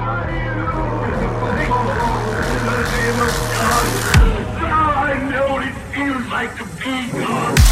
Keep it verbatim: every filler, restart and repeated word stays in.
I know what it feels like to be God.